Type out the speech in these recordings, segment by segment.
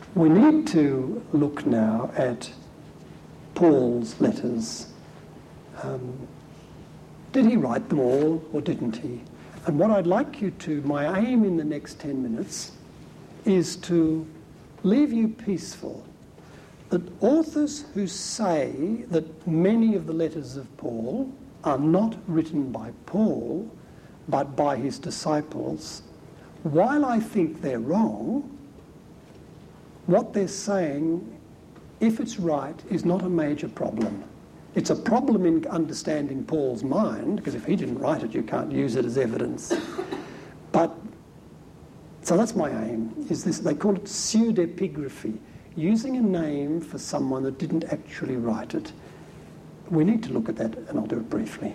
We need to look now at Paul's letters. Did he write them all or didn't he? And what I'd like you to, my aim in the next 10 minutes is to leave you peaceful that authors who say that many of the letters of Paul are not written by Paul but by his disciples, while I think they're wrong, what they're saying, if it's right, is not a major problem. It's a problem in understanding Paul's mind, because if he didn't write it, you can't use it as evidence. But, so that's my aim, is this, they call it pseudepigraphy, using a name for someone that didn't actually write it. We need to look at that, and I'll do it briefly.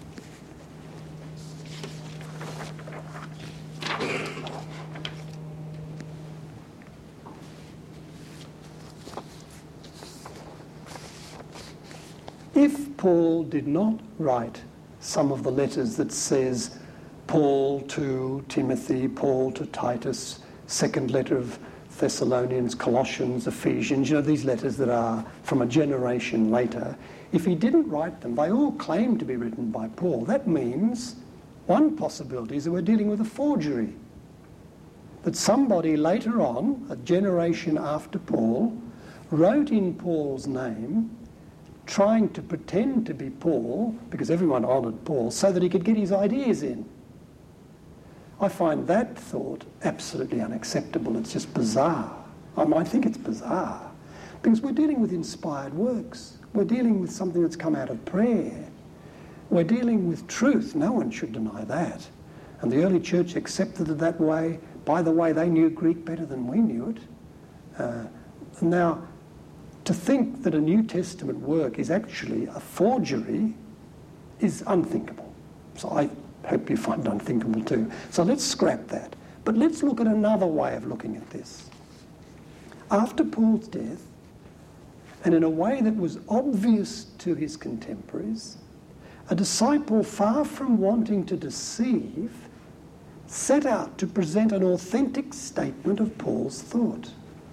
If Paul did not write some of the letters that says Paul to Timothy, Paul to Titus, second letter of Thessalonians, Colossians, Ephesians, these letters that are from a generation later, if he didn't write them, they all claim to be written by Paul. That means one possibility is that we're dealing with a forgery. That somebody later on, a generation after Paul, wrote in Paul's name, trying to pretend to be Paul, because everyone honoured Paul, so that he could get his ideas in. I find that thought absolutely unacceptable. It's just bizarre. I think it's bizarre, because we're dealing with inspired works. We're dealing with something that's come out of prayer. We're dealing with truth. No one should deny that. And the early church accepted it that way. By the way, they knew Greek better than we knew it. Now, to think that a New Testament work is actually a forgery is unthinkable. So I hope you find it unthinkable too. So let's scrap that. But let's look at another way of looking at this. After Paul's death, and in a way that was obvious to his contemporaries, a disciple, far from wanting to deceive, set out to present an authentic statement of Paul's thought.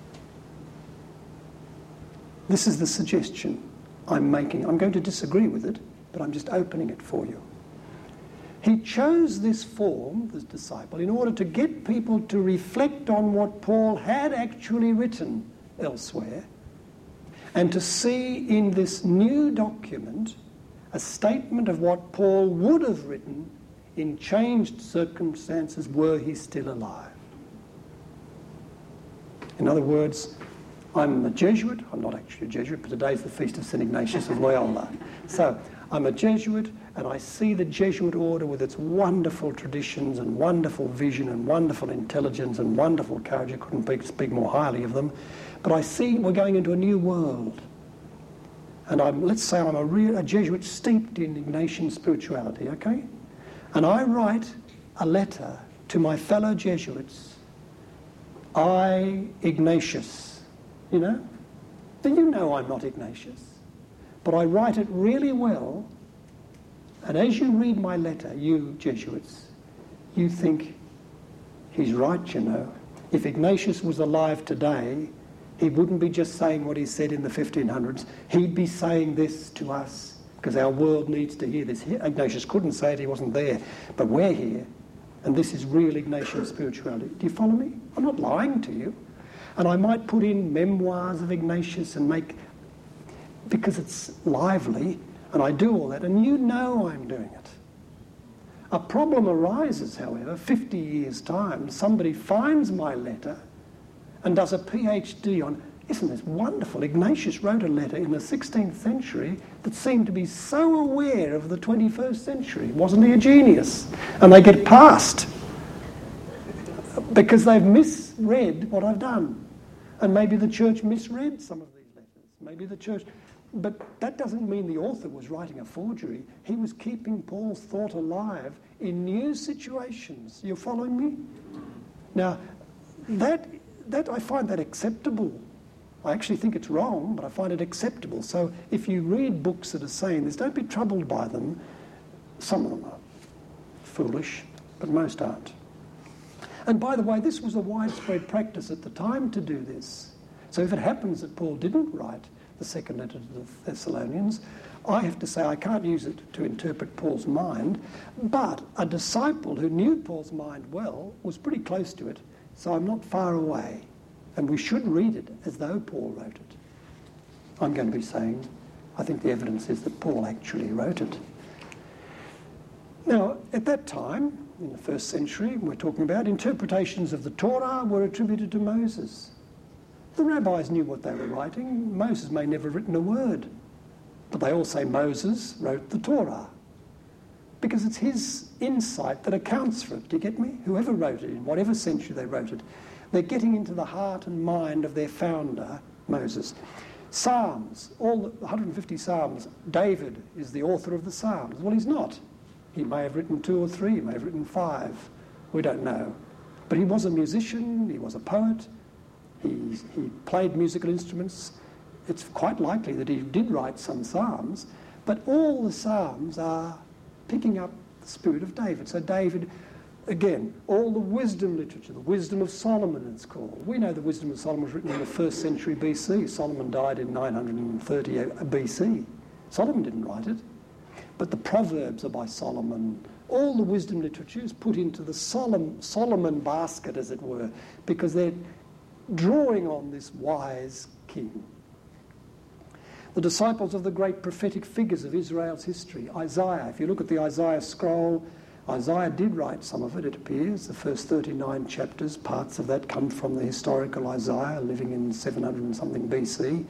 This is the suggestion I'm making. I'm going to disagree with it, but I'm just opening it for you. He chose this form, this disciple, in order to get people to reflect on what Paul had actually written elsewhere, and to see in this new document a statement of what Paul would have written in changed circumstances were he still alive. In other words, I'm a Jesuit. I'm not actually a Jesuit, but today's the feast of St. Ignatius of Loyola. So I'm a Jesuit, and I see the Jesuit order with its wonderful traditions and wonderful vision and wonderful intelligence and wonderful courage. I couldn't speak more highly of them. But I see we're going into a new world. And let's say I'm a Jesuit steeped in Ignatian spirituality, okay? And I write a letter to my fellow Jesuits. I, Ignatius. Then you know I'm not Ignatius. But I write it really well, and as you read my letter, you Jesuits, you think, he's right, If Ignatius was alive today, he wouldn't be just saying what he said in the 1500s. He'd be saying this to us, because our world needs to hear this. Ignatius couldn't say it, he wasn't there, but we're here, and this is real Ignatian spirituality. Do you follow me? I'm not lying to you. And I might put in memoirs of Ignatius and because it's lively, and I do all that, and you know I'm doing it. A problem arises, however, 50 years' time, somebody finds my letter and does a PhD on, isn't this wonderful? Ignatius wrote a letter in the 16th century that seemed to be so aware of the 21st century. Wasn't he a genius? And they get past because they've misread what I've done. And maybe the church misread some of these letters. Maybe the church... But that doesn't mean the author was writing a forgery. He was keeping Paul's thought alive in new situations. You following me? Now, that I find that acceptable. I actually think it's wrong, but I find it acceptable. So if you read books that are saying this, don't be troubled by them. Some of them are foolish, but most aren't. And by the way, this was a widespread practice at the time to do this. So if it happens that Paul didn't write the second letter to the Thessalonians, I have to say I can't use it to interpret Paul's mind, but a disciple who knew Paul's mind well was pretty close to it, so I'm not far away. And we should read it as though Paul wrote it. I'm going to be saying, I think the evidence is that Paul actually wrote it. Now, at that time, in the first century, we're talking about, interpretations of the Torah were attributed to Moses. The rabbis knew what they were writing. Moses may never have written a word, but they all say Moses wrote the Torah, because it's his insight that accounts for it. Do you get me? Whoever wrote it, in whatever century they wrote it, they're getting into the heart and mind of their founder, Moses. Psalms, all the 150 Psalms, David is the author of the Psalms. Well, he's not. He may have written 2 or 3, he may have written 5. We don't know. But he was a musician, he was a poet, he played musical instruments. It's quite likely that he did write some Psalms, but all the Psalms are picking up the spirit of David. So David, again, all the wisdom literature, the wisdom of Solomon it's called. We know the wisdom of Solomon was written in the 1st century BC. Solomon died in 930 BC. Solomon didn't write it. But the Proverbs are by Solomon. All the wisdom literature is put into the Solomon basket, as it were, because they're drawing on this wise king. The disciples of the great prophetic figures of Israel's history, Isaiah. If you look at the Isaiah scroll, Isaiah did write some of it, it appears. The first 39 chapters, parts of that come from the historical Isaiah, living in 700 and something BC.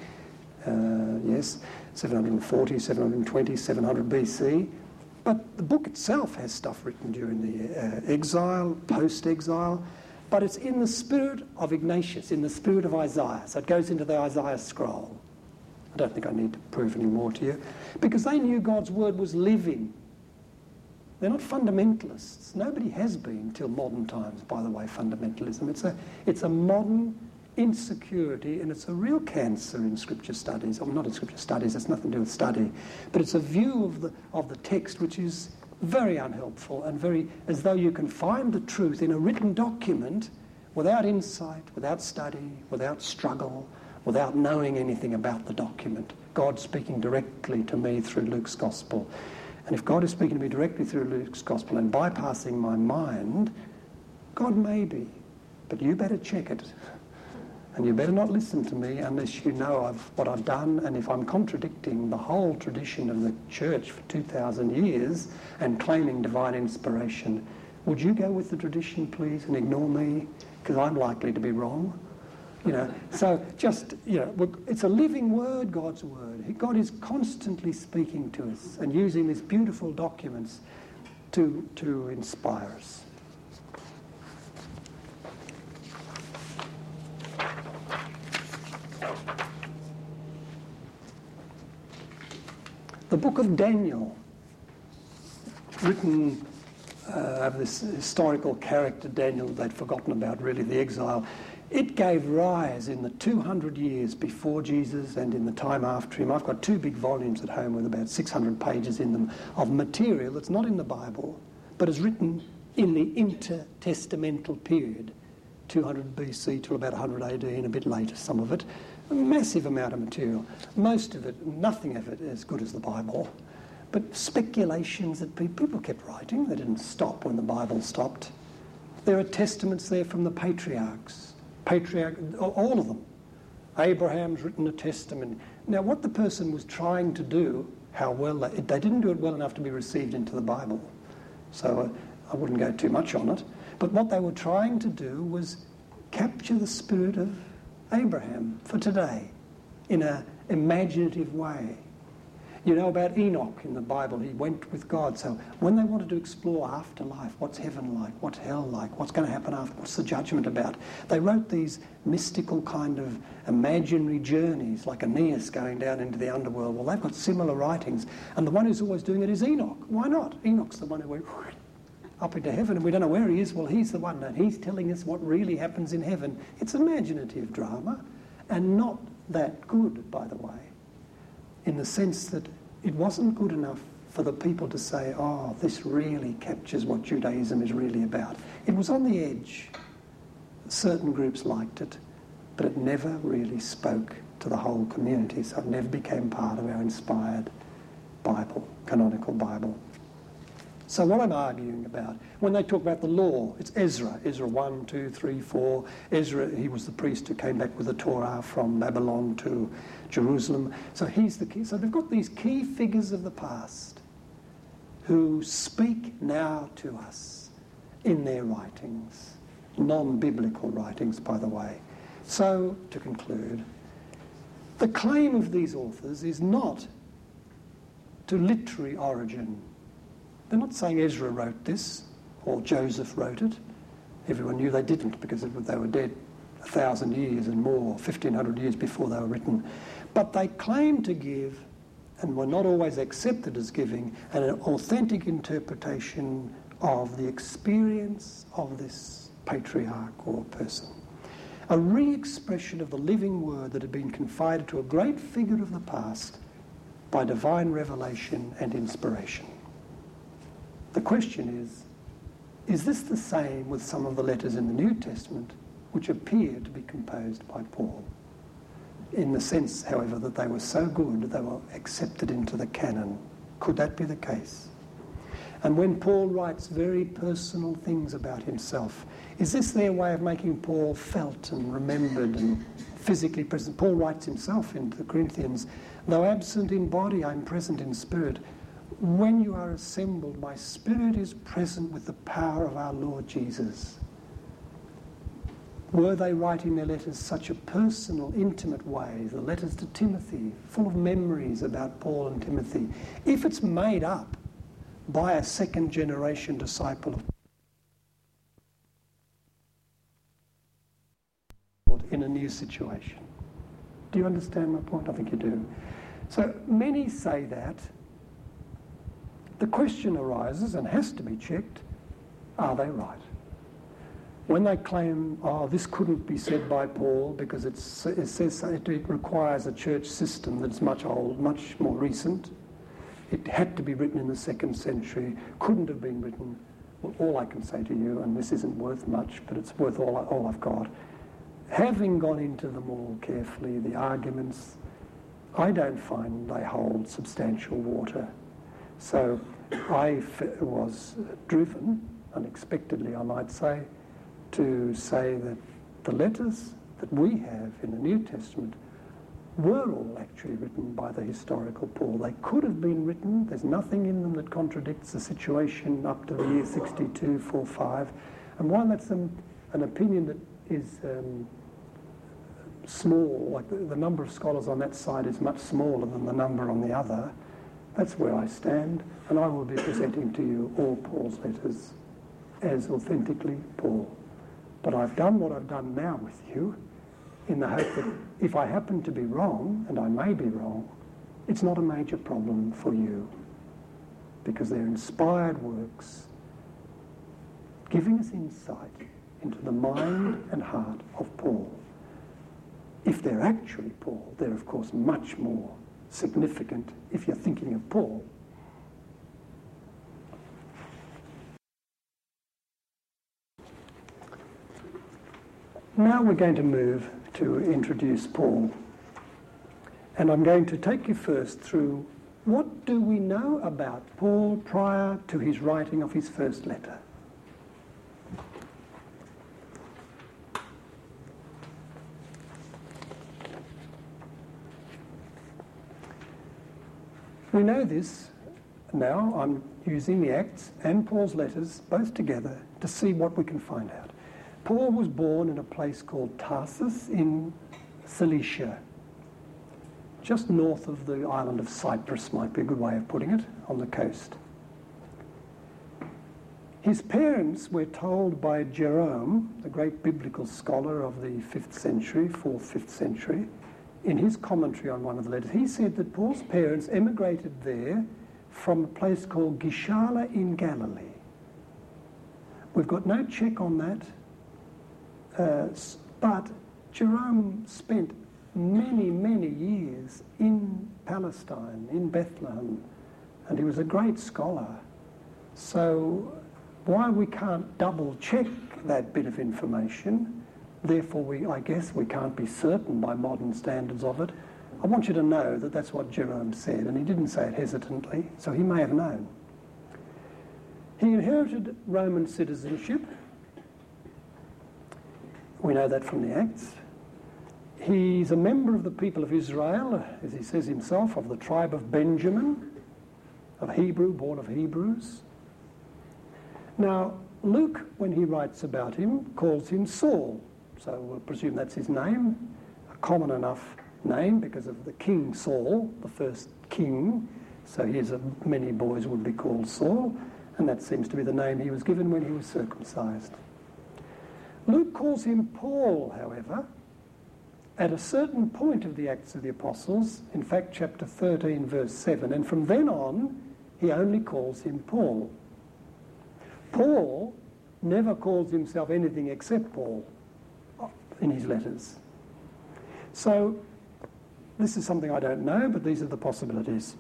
740, 720, 700 BC. But the book itself has stuff written during the exile, post-exile, but it's in the spirit of Ignatius, in the spirit of Isaiah. So it goes into the Isaiah scroll. I don't think I need to prove any more to you, because they knew God's word was living. They're not fundamentalists. Nobody has been till modern times, by the way, fundamentalism. It's a modern insecurity, and it's a real cancer in scripture studies. Or not in scripture studies, it's nothing to do with study, but it's a view of the text which is very unhelpful and very as though you can find the truth in a written document without insight, without study, without struggle, without knowing anything about the document. God speaking directly to me through Luke's gospel. And if God is speaking to me directly through Luke's gospel and bypassing my mind, God may be, but you better check it. And you better not listen to me unless you know what I've done, and if I'm contradicting the whole tradition of the church for 2,000 years and claiming divine inspiration, would you go with the tradition, please, and ignore me? Because I'm likely to be wrong. So just, it's a living word, God's word. God is constantly speaking to us and using these beautiful documents to inspire us. The book of Daniel, written of this historical character, Daniel, they'd forgotten about really, the exile. It gave rise in the 200 years before Jesus and in the time after him. I've got 2 big volumes at home with about 600 pages in them of material that's not in the Bible, but is written in the intertestamental period, 200 BC till about 100 AD and a bit later, some of it. A massive amount of material. Most of it, nothing of it as good as the Bible, but speculations that people kept writing. They didn't stop when the Bible stopped. There are testaments there from the patriarchs. All of them. Abraham's written a testament. Now, what the person was trying to do, how well they didn't do it well enough to be received into the Bible. So I wouldn't go too much on it. But what they were trying to do was capture the spirit of Abraham for today in an imaginative way. You know about Enoch in the Bible, he went with God. So when they wanted to explore afterlife, what's heaven like, what's hell like, what's going to happen after, what's the judgment about, they wrote these mystical kind of imaginary journeys, like Aeneas going down into the underworld. Well, they've got similar writings, and the one who's always doing it is Enoch. Why not? Enoch's the one who went up into heaven, and we don't know where he is. Well, he's the one, and he's telling us what really happens in heaven. It's imaginative drama, and not that good, by the way, in the sense that it wasn't good enough for the people to say, oh, this really captures what Judaism is really about. It was on the edge. Certain groups liked it, but it never really spoke to the whole community, so it never became part of our inspired Bible, canonical Bible. So what I'm arguing about, when they talk about the law, it's Ezra 1, 2, 3, 4. Ezra, he was the priest who came back with the Torah from Babylon to Jerusalem. So he's the key. So they've got these key figures of the past who speak now to us in their writings, non-biblical writings, by the way. So, to conclude, the claim of these authors is not to literary origin. They're not saying Ezra wrote this or Joseph wrote it. Everyone knew they didn't because they were dead 1,000 years and more, 1,500 years before they were written. But they claim to give, and were not always accepted as giving, an authentic interpretation of the experience of this patriarch or person. A re-expression of the living word that had been confided to a great figure of the past by divine revelation and inspiration. The question is this the same with some of the letters in the New Testament which appear to be composed by Paul? In the sense, however, that they were so good that they were accepted into the canon. Could that be the case? And when Paul writes very personal things about himself, is this their way of making Paul felt and remembered and physically present? Paul writes himself in the Corinthians, though absent in body, I'm present in spirit. When you are assembled, my spirit is present with the power of our Lord Jesus. Were they writing their letters such a personal, intimate way, the letters to Timothy, full of memories about Paul and Timothy? If it's made up by a second-generation disciple of Paul in a new situation. Do you understand my point? I think you do. So many say that. The question arises, and has to be checked, are they right? When they claim, this couldn't be said by Paul because it says it requires a church system that's much old, much more recent. It had to be written in the 2nd century, couldn't have been written. Well, all I can say to you, and this isn't worth much, but it's worth all I've got, having gone into them all carefully, the arguments, I don't find they hold substantial water. So I was driven, unexpectedly I might say, to say that the letters that we have in the New Testament were all actually written by the historical Paul. They could have been written. There's nothing in them that contradicts the situation up to the year 62, 45. And while that's an opinion that is small, like the number of scholars on that side is much smaller than the number on the other, that's where I stand, and I will be presenting to you all Paul's letters as authentically Paul. But I've done what I've done now with you in the hope that if I happen to be wrong, and I may be wrong, it's not a major problem for you, because they're inspired works giving us insight into the mind and heart of Paul. If they're actually Paul, they're of course much more significant if you're thinking of Paul. Now we're going to move to introduce Paul. And I'm going to take you first through what do we know about Paul prior to his writing of his first letter. We know this now. I'm using the Acts and Paul's letters both together to see what we can find out. Paul was born in a place called Tarsus in Cilicia, just north of the island of Cyprus, might be a good way of putting it, on the coast. His parents were told by Jerome, the great biblical scholar of the 5th century, 4th, 5th century, in his commentary on one of the letters, he said that Paul's parents emigrated there from a place called Gishala in Galilee. We've got no check on that, but Jerome spent many, many years in Palestine, in Bethlehem, and he was a great scholar. So while we can't double check that bit of information, therefore I guess we can't be certain by modern standards of it. I want you to know that that's what Jerome said, and he didn't say it hesitantly, so he may have known. He inherited Roman citizenship. We know that from the Acts. He's a member of the people of Israel, as he says himself, of the tribe of Benjamin, of Hebrew, born of Hebrews. Now, Luke, when he writes about him, calls him Saul. So we'll presume that's his name, a common enough name because of the King Saul, the first king. So many boys would be called Saul, and that seems to be the name he was given when he was circumcised. Luke calls him Paul, however, at a certain point of the Acts of the Apostles, in fact, chapter 13, verse 7, and from then on, he only calls him Paul. Paul never calls himself anything except Paul in his letters. So, this is something I don't know, but these are the possibilities.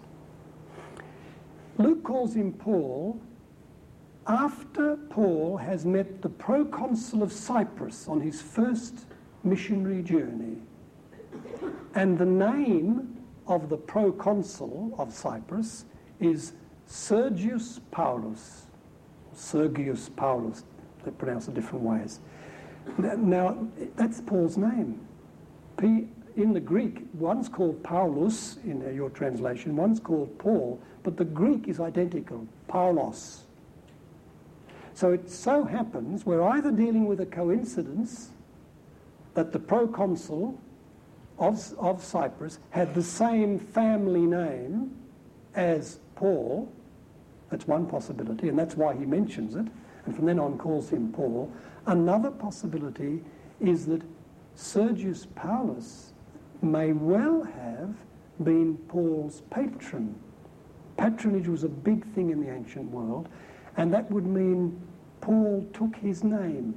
Luke calls him Paul after Paul has met the proconsul of Cyprus on his first missionary journey. And the name of the proconsul of Cyprus is Sergius Paulus. Sergius Paulus, they pronounce it different ways. Now, that's Paul's name. In the Greek, one's called Paulus in your translation, one's called Paul, but the Greek is identical, Paulos. So it so happens we're either dealing with a coincidence that the proconsul of Cyprus had the same family name as Paul. That's one possibility, and that's why he mentions it, and from then on calls him Paul. Another possibility is that Sergius Paulus may well have been Paul's patron. Patronage was a big thing in the ancient world, and that would mean Paul took his name.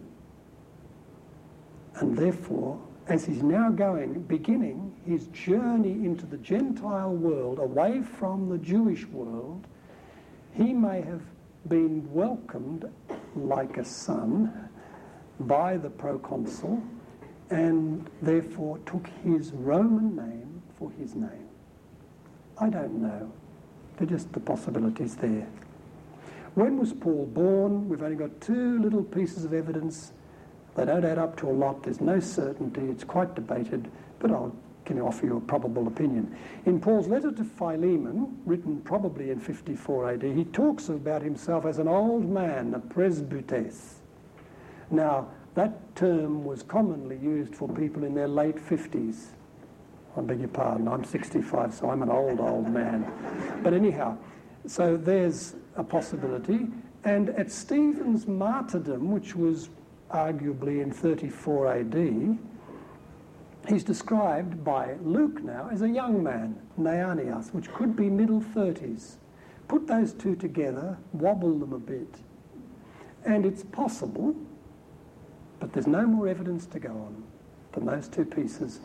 And therefore, as he's now beginning his journey into the Gentile world, away from the Jewish world, he may have been welcomed like a son by the proconsul and therefore took his Roman name for his name. I don't know. They're just the possibilities there. When was Paul born? We've only got two little pieces of evidence. They don't add up to a lot. There's no certainty. It's quite debated, but I can offer you a probable opinion. In Paul's letter to Philemon, written probably in 54 AD, he talks about himself as an old man, a presbytes. Now, that term was commonly used for people in their late 50s. I beg your pardon, I'm 65, so I'm an old man. But anyhow, so there's a possibility. And at Stephen's martyrdom, which was arguably in 34 AD, he's described by Luke now as a young man, Neanias, which could be middle 30s. Put those two together, wobble them a bit, and it's possible, but there's no more evidence to go on than those two pieces.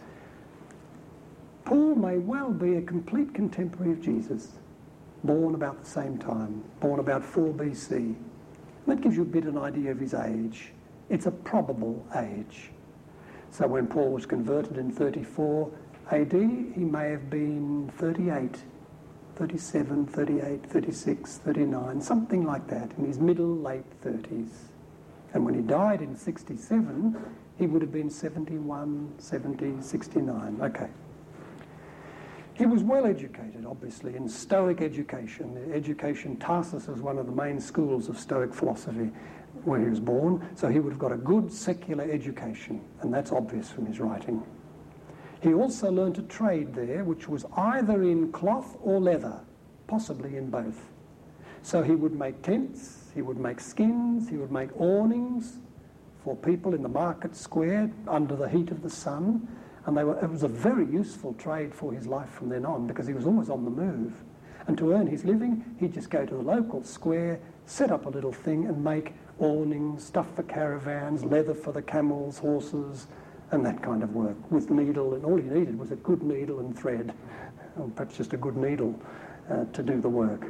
Paul may well be a complete contemporary of Jesus, born about the same time, born about 4 BC. That gives you a bit of an idea of his age. It's a probable age. So when Paul was converted in 34 AD, he may have been 38, 37, 38, 36, 39, something like that, in his middle, late 30s. And when he died in 67, he would have been 71, 70, 69. Okay. He was well educated, obviously, in Stoic education. The education, Tarsus is one of the main schools of Stoic philosophy where he was born, so he would have got a good secular education, and that's obvious from his writing. He also learnt a trade there, which was either in cloth or leather, possibly in both. So he would make tents, he would make skins, he would make awnings for people in the market square under the heat of the sun, and it was a very useful trade for his life from then on, because he was always on the move. And to earn his living, he'd just go to the local square, set up a little thing and make awnings, stuff for caravans, leather for the camels, horses, and that kind of work with needle. And all he needed was a good needle and thread, or perhaps just a good needle to do the work.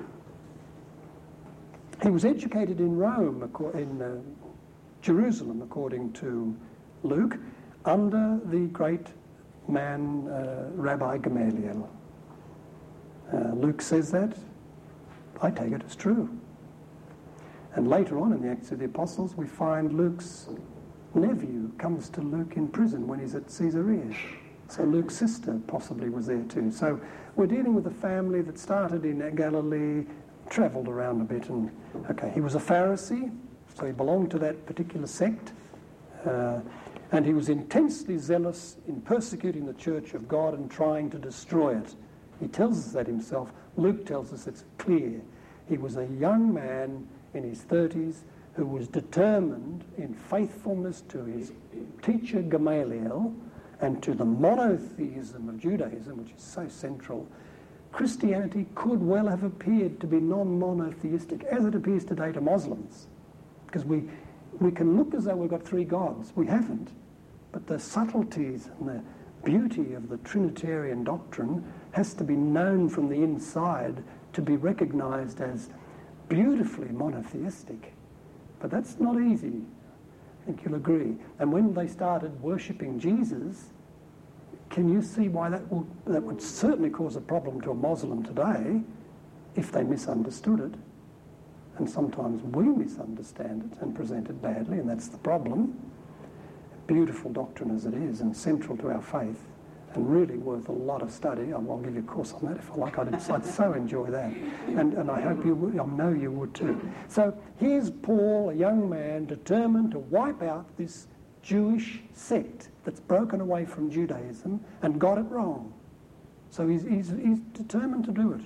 He was educated in Rome, in Jerusalem, according to Luke, under the great man, Rabbi Gamaliel. Luke says that. I take it as true. And later on in the Acts of the Apostles, we find Luke's nephew comes to Luke in prison when he's at Caesarea. So Luke's sister possibly was there too. So we're dealing with a family that started in Galilee, travelled around a bit, and he was a Pharisee, so he belonged to that particular sect, and he was intensely zealous in persecuting the church of God and trying to destroy it. He tells us that himself. Luke tells us it's clear. He was a young man in his 30s who was determined in faithfulness to his teacher Gamaliel and to the monotheism of Judaism, which is so central. Christianity could well have appeared to be non-monotheistic, as it appears today to Muslims, because we can look as though we've got three gods. We haven't. But the subtleties and the beauty of the Trinitarian doctrine has to be known from the inside to be recognised as beautifully monotheistic. But that's not easy. I think you'll agree. And when they started worshipping Jesus, can you see why that would certainly cause a problem to a Muslim today if they misunderstood it? And sometimes we misunderstand it and present it badly, and that's the problem. Beautiful doctrine as it is, and central to our faith, and really worth a lot of study. I'll give you a course on that if I like. I'd so enjoy that, and I hope you would. I know you would too. So here's Paul, a young man, determined to wipe out this Jewish sect that's broken away from Judaism and got it wrong. So he's determined to do it.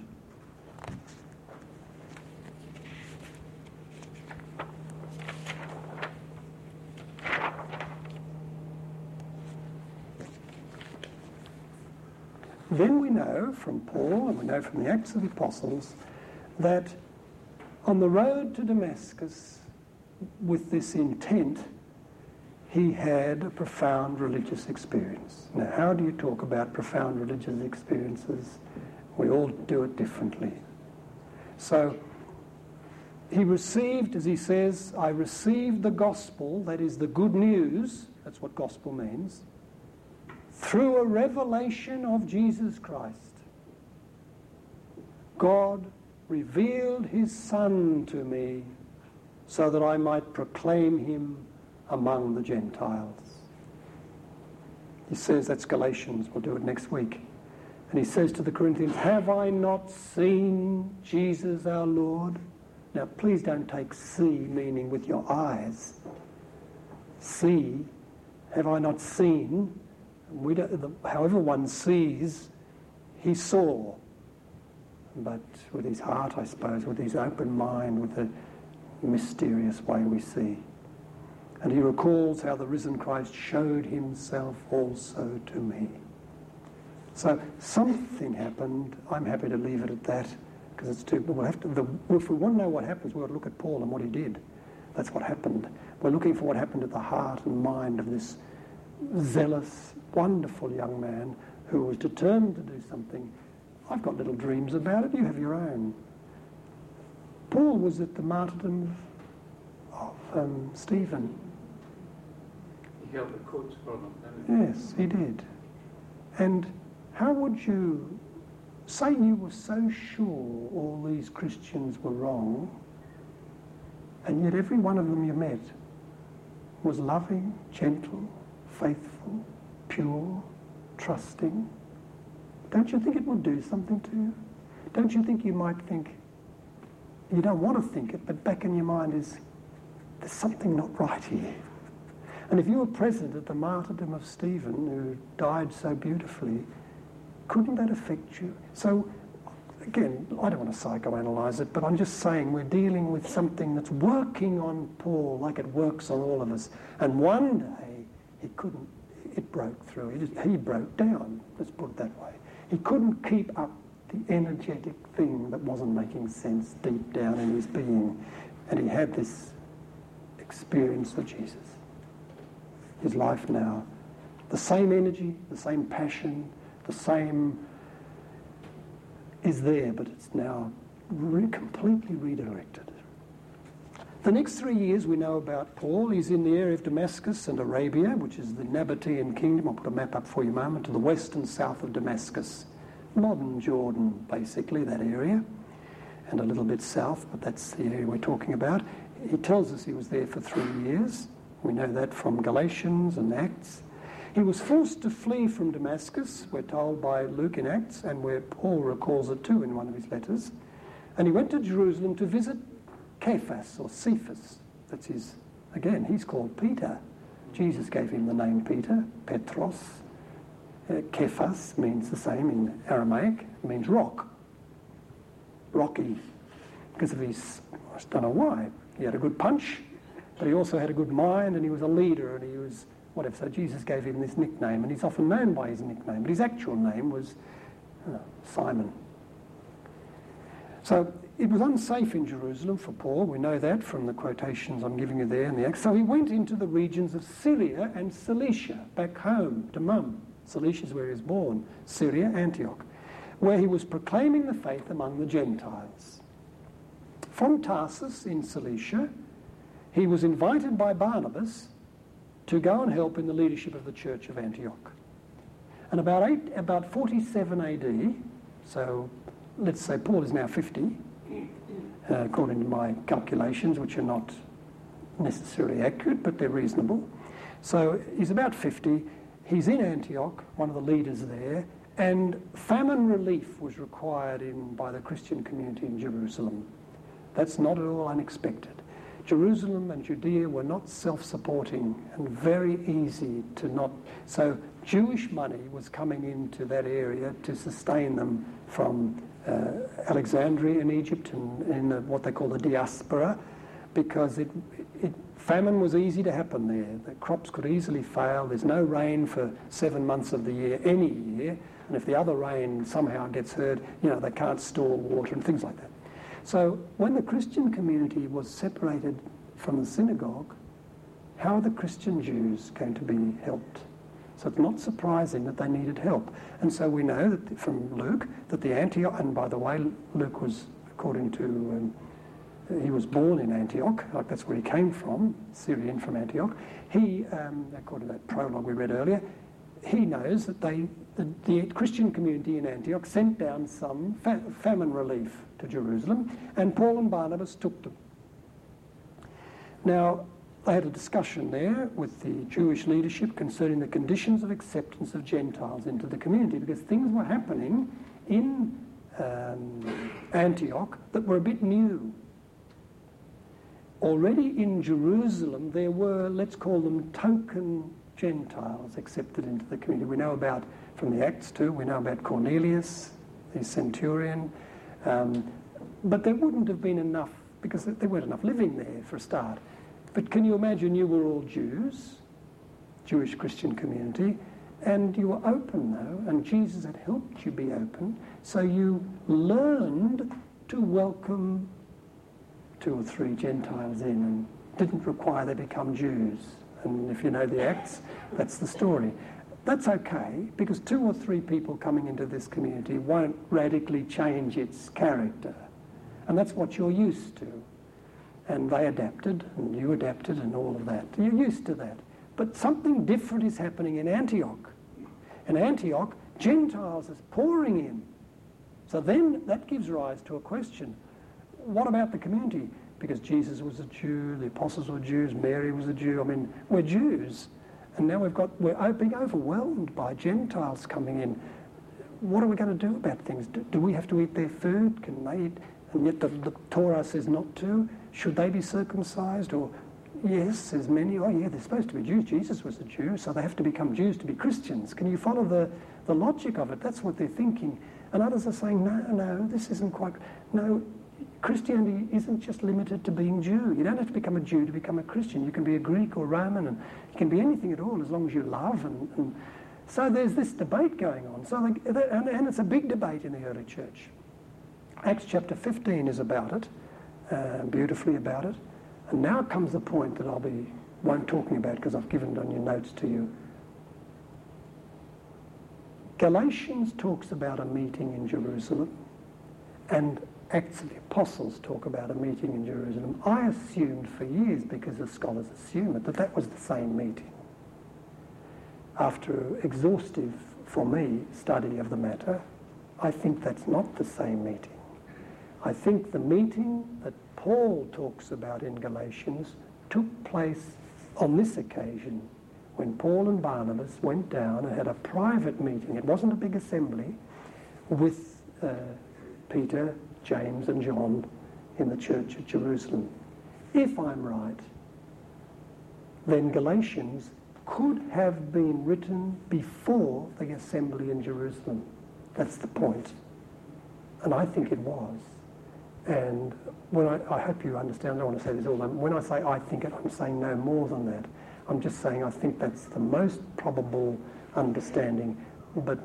Then we know from Paul, and we know from the Acts of the Apostles, that on the road to Damascus, with this intent, he had a profound religious experience. Now, how do you talk about profound religious experiences? We all do it differently. So, he received, as he says, I received the gospel, that is the good news, that's what gospel means, through a revelation of Jesus Christ. God revealed his Son to me so that I might proclaim him among the Gentiles. He says, that's Galatians, we'll do it next week. And he says to the Corinthians, have I not seen Jesus our Lord? Now please don't take see meaning with your eyes. See, have I not seen? However one sees, he saw. But with his heart, I suppose, with his open mind, with the mysterious way we see. And he recalls how the risen Christ showed himself also to me. So something happened. I'm happy to leave it at that, because it's too. If we want to know what happens, we've got to look at Paul and what he did. That's what happened. We're looking for what happened at the heart and mind of this zealous, wonderful young man who was determined to do something. I've got little dreams about it. You have your own. Paul was at the martyrdom of Stephen. He held the corpse for them, didn't he? Yes, he did. And how would you say you were so sure all these Christians were wrong, and yet every one of them you met was loving, gentle, faithful, pure, trusting? Don't you think it will do something to you? Don't you think you might think, you don't want to think it, but back in your mind is, there's something not right here. And if you were present at the martyrdom of Stephen, who died so beautifully, couldn't that affect you? So, again, I don't want to psychoanalyze it, but I'm just saying we're dealing with something that's working on Paul like it works on all of us. And one day, it broke through. He broke down, let's put it that way. He couldn't keep up the energetic thing that wasn't making sense deep down in his being. And he had this experience of Jesus. His life now, the same energy, the same passion, the same is there, but it's now completely redirected. The next 3 years we know about Paul. He's in the area of Damascus and Arabia, which is the Nabatean kingdom. I'll put a map up for you in a moment, to the west and south of Damascus. Modern Jordan, basically, that area, and a little bit south, but that's the area we're talking about. He tells us he was there for 3 years. We know that from Galatians and Acts. He was forced to flee from Damascus, we're told by Luke in Acts, and where Paul recalls it too in one of his letters. And he went to Jerusalem to visit Cephas, or Cephas. That's his, again, he's called Peter. Jesus gave him the name Peter, Petros. Cephas means the same in Aramaic. It means rock. Rocky. Because of his, I don't know why, he had a good punch, but he also had a good mind, and he was a leader, and he was whatever. So Jesus gave him this nickname, and he's often known by his nickname, but his actual name was Simon. So it was unsafe in Jerusalem for Paul. We know that from the quotations I'm giving you there in the Acts. So he went into the regions of Syria and Cilicia, back home to Mum. Cilicia is where he was born. Syria, Antioch, where he was proclaiming the faith among the Gentiles. From Tarsus in Cilicia, he was invited by Barnabas to go and help in the leadership of the church of Antioch. And about 47 AD, so let's say Paul is now 50, according to my calculations, which are not necessarily accurate, but they're reasonable. So he's about 50. He's in Antioch, one of the leaders there, and famine relief was required by the Christian community in Jerusalem. That's not at all unexpected. Jerusalem and Judea were not self-supporting and very easy to not... So Jewish money was coming into that area to sustain them from Alexandria in Egypt and in what they call the diaspora, because famine was easy to happen there. The crops could easily fail. There's no rain for 7 months of the year, any year, and if the other rain somehow gets hurt, they can't store water and things like that. So when the Christian community was separated from the synagogue, how are the Christian Jews going to be helped? So it's not surprising that they needed help. And so we know that from Luke that the Antioch, and by the way, Luke was, according to, he was born in Antioch, like that's where he came from, Syrian from Antioch. He, according to that prologue we read earlier, he knows that the Christian community in Antioch sent down some famine relief to Jerusalem, and Paul and Barnabas took them. Now, they had a discussion there with the Jewish leadership concerning the conditions of acceptance of Gentiles into the community, because things were happening in Antioch that were a bit new. Already in Jerusalem there were, let's call them token Gentiles accepted into the community. We know about, from the Acts too, we know about Cornelius, the centurion, but there wouldn't have been enough, because there weren't enough living there for a start. But can you imagine you were all Jews, Jewish Christian community, and you were open though, and Jesus had helped you be open, so you learned to welcome 2 or 3 Gentiles in and didn't require they become Jews. And if you know the Acts, that's the story. That's okay, because 2 or 3 people coming into this community won't radically change its character. And that's what you're used to. And they adapted, and you adapted, and all of that. You're used to that. But something different is happening in Antioch. In Antioch, Gentiles is pouring in. So then that gives rise to a question. What about the community? Because Jesus was a Jew, the apostles were Jews, Mary was a Jew. I mean, we're Jews. And now we're being overwhelmed by Gentiles coming in. What are we going to do about things? Do we have to eat their food? Can they eat? And yet the Torah says not to. Should they be circumcised? Or, yes, there's many, oh yeah, they're supposed to be Jews. Jesus was a Jew, so they have to become Jews to be Christians. Can you follow the logic of it? That's what they're thinking. And others are saying, no, this isn't quite... No, Christianity isn't just limited to being Jew. You don't have to become a Jew to become a Christian. You can be a Greek or Roman, and you can be anything at all as long as you love. And so there's this debate going on. So and it's a big debate in the early church. Acts chapter 15 is about it, beautifully about it. And now comes the point that won't talking about because I've given it on your notes to you. Galatians talks about a meeting in Jerusalem, and Acts of the Apostles talk about a meeting in Jerusalem. I assumed for years, because the scholars assume it, that that was the same meeting. After exhaustive, for me, study of the matter, I think that's not the same meeting. I think the meeting that Paul talks about in Galatians took place on this occasion when Paul and Barnabas went down and had a private meeting. It wasn't a big assembly, with Peter, James and John in the church at Jerusalem. If I'm right, then Galatians could have been written before the assembly in Jerusalem. That's the point. And I think it was. And when I hope you understand, I don't want to say this all the time. When I say I think it, I'm saying no more than that. I'm just saying I think that's the most probable understanding, but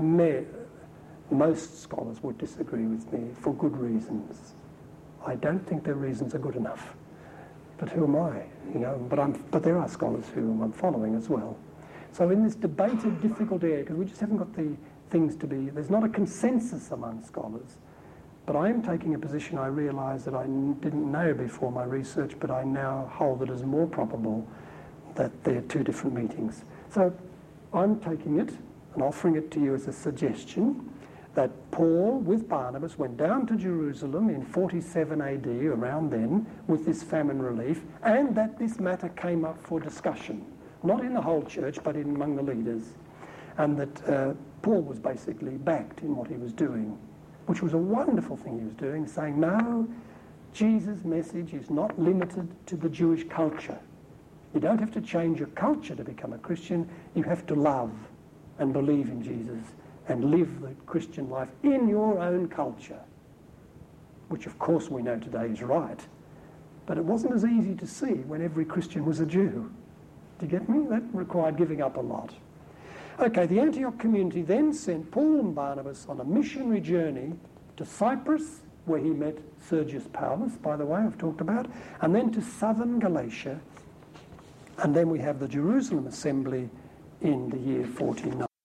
most scholars would disagree with me for good reasons. I don't think their reasons are good enough. But who am I? You know, but there are scholars who I'm following as well. So in this debated, difficult area, because we just haven't got the things to be, there's not a consensus among scholars. But I am taking a position I realise that I didn't know before my research, but I now hold it as more probable that they're two different meetings. So I'm taking it and offering it to you as a suggestion that Paul, with Barnabas, went down to Jerusalem in 47 AD, around then, with this famine relief, and that this matter came up for discussion, not in the whole church, but among the leaders, and that Paul was basically backed in what he was doing, which was a wonderful thing he was doing, saying, no, Jesus' message is not limited to the Jewish culture. You don't have to change your culture to become a Christian. You have to love and believe in Jesus and live the Christian life in your own culture, which of course we know today is right. But it wasn't as easy to see when every Christian was a Jew. Do you get me? That required giving up a lot. Okay, the Antioch community then sent Paul and Barnabas on a missionary journey to Cyprus, where he met Sergius Paulus, by the way, I've talked about, and then to southern Galatia. And then we have the Jerusalem assembly in the year 49.